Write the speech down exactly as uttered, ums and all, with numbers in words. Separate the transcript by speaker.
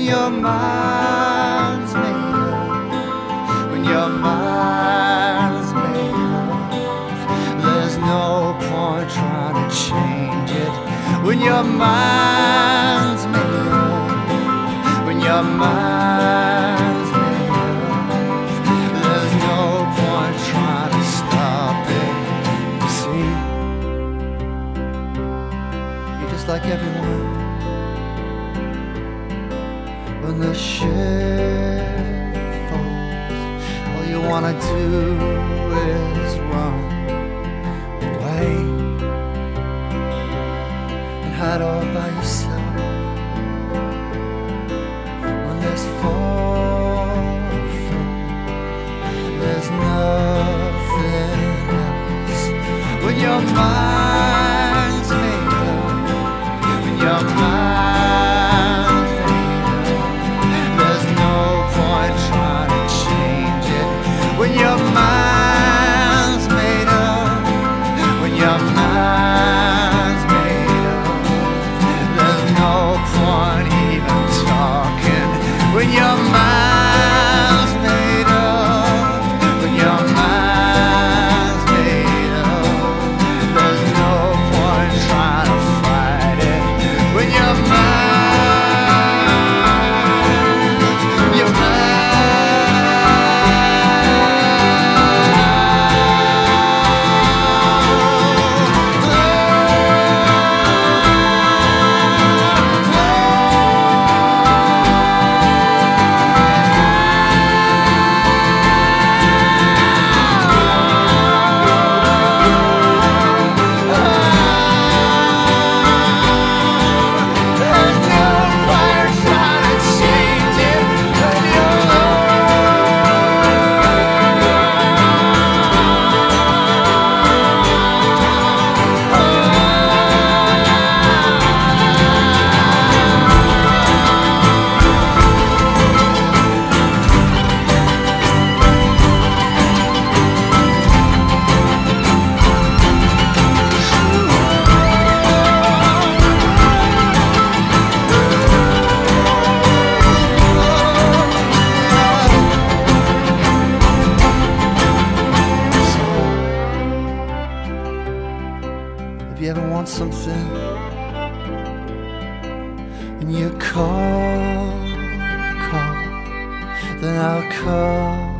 Speaker 1: your mind's made up, when your mind's made up, there's no point trying to change it. When your mind's made up, when your mind's made up, there's no point trying to stop it. You see, you're just like everyone. When the shit falls, all you wanna do is run away and hide all by yourself. When there's fall from, there's nothing else. When your mind's made up, when your mind's made up, there's no point trying to change it. When your mind's made up, when your mind's made up, there's no point even talking. When your mind's made up, when your mind's made up, there's no point trying to fight it. When your mind, your mind. If you ever want something and you call, call, then I'll call.